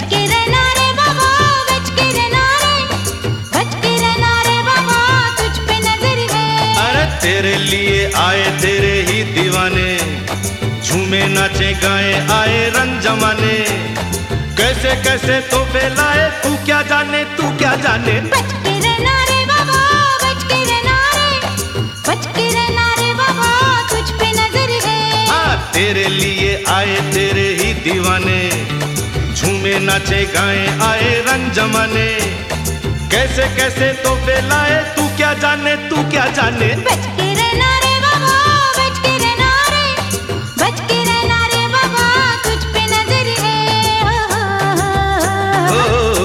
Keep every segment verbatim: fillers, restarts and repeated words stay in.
के रहना रे बाबा, बच के रहना रे, बच के रहना रे बाबा, तुझ पे नजर है। अरे तेरे लिए आए तेरे ही दीवाने, झूमे नाचे गाए आए रंग जमाने, कैसे कैसे तो फैलाए तू क्या जाने, तू क्या जाने। बच के रहना रे बाबा, बच के रहना रे, बच के रहना रे बाबा, तुझ पे नजर है। हाँ तेरे लिए आए तेरे ही दीवाने, झूमे नाचे गाए आए रंग जमाने, कैसे कैसे तो फैलाए तू क्या जाने, तू क्या जाने। बच के रहना रे बाबा, बच के रहना रे, बच के रहना रे बाबा, तुझ पे नजर है। ओ, ओ, ओ,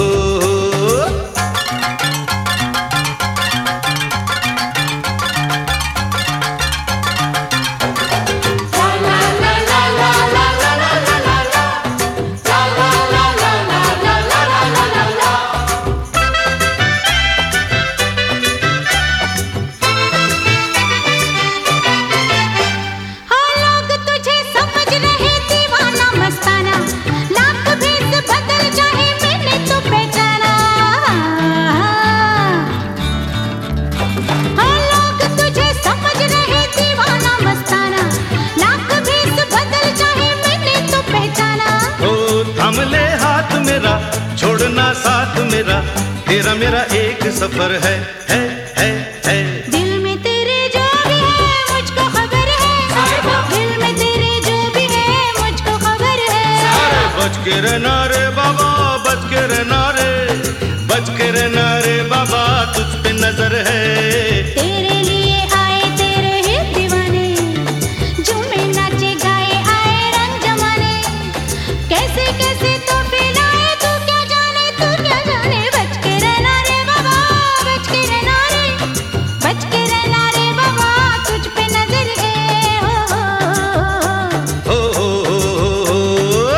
हमले हाथ मेरा छोड़ना साथ मेरा, तेरा मेरा एक सफर है है है है। दिल में तेरे जो भी है मुझको खबर है, दिल में तेरे जो भी है मुझको खबर है। अरे बच के रहना रे बाबा, बच के रहना रे, बच के रहना रे बाबा, तुझ पे नजर है। तेरे लिए आए तेरे ही दीवाने, झूमे नाचे गाए आए रंग जमाने, कैसे कैसे तो फैलाए तू क्या जाने, तू क्या जाने। बच के रहना रे बाबा, बच के रहना रे, बच के रहना रे बाबा, तुझ पे नजर है। ओ, ओ, ओ, ओ, ओ।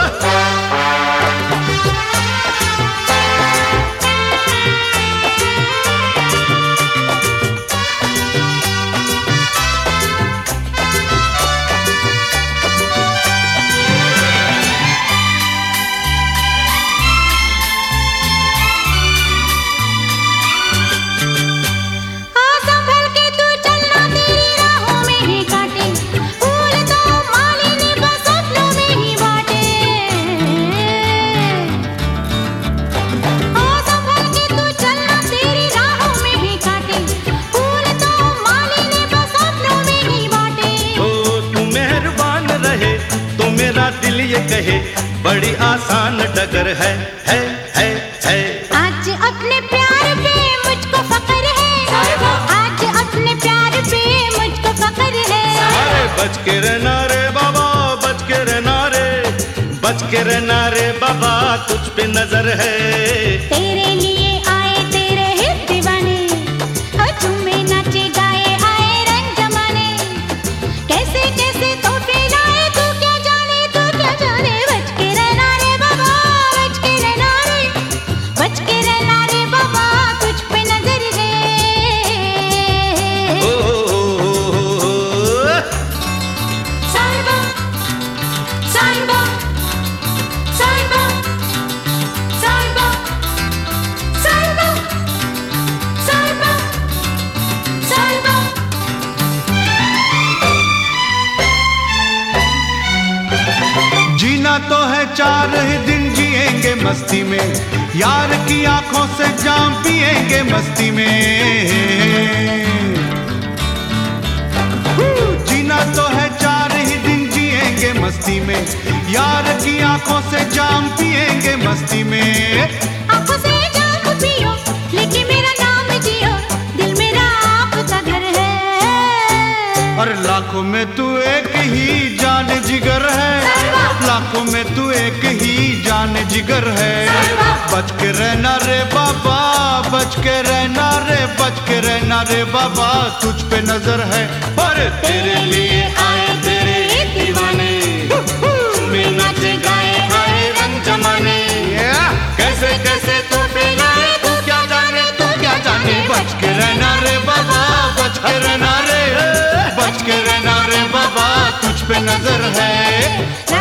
दिल ये कहे बड़ी आसान डगर है है है है। आज अपने प्यार पे मुझको फक्र है, आज अपने प्यार पे मुझको फक्र है। अरे बच के रहना रे बाबा, बच के रहना रे, बच के रहना रे बाबा, तुझ पे नजर है। तेरे लिए आए तेरे ही दीवाने, झूमे नाचे गाए आए रंग जमाने, कैसे कैसे तो फैलाए तू क्या जाने, तू क्या जाने। बच के रहना रे बाबा, बच के रहना रे, बच के रहना रे बाबा, तुझ पे नजर है। ओ, ओ, ओ, ओ, ओ। साहिबा साहिबा साहिबा साहिबा साहिबा साहिबा साहिबा। जीना तो है चार ही दिन जिएंगे मस्ती में, यार की आंखों से जाम पिएंगे मस्ती में। जीना तो है चार ही दिन जिएंगे मस्ती में, यार की आंखों से जाम पिएंगे मस्ती में। आंखों से जाम पियो लेके मेरा नाम जियो, दिल मेरा आपका घर है। और लाखों में तू एक ही जान जिगर है, लाखों में तू एक ही जान जिगर है। बच के रहना रे बाबा, बच के रहना रे, बच के रहना रे बाबा, तुझ पे नजर है। पर तेरे लिए आए तेरे ही दीवाने, झूमे नाचे गाए आए रंग जमाने, कैसे कैसे तो फैलाए तू क्या जाने, तू क्या जाने। बच के रहना रे बाबा, बच के रहना रे, बच के रहना रे बाबा, तुझ पे नजर है।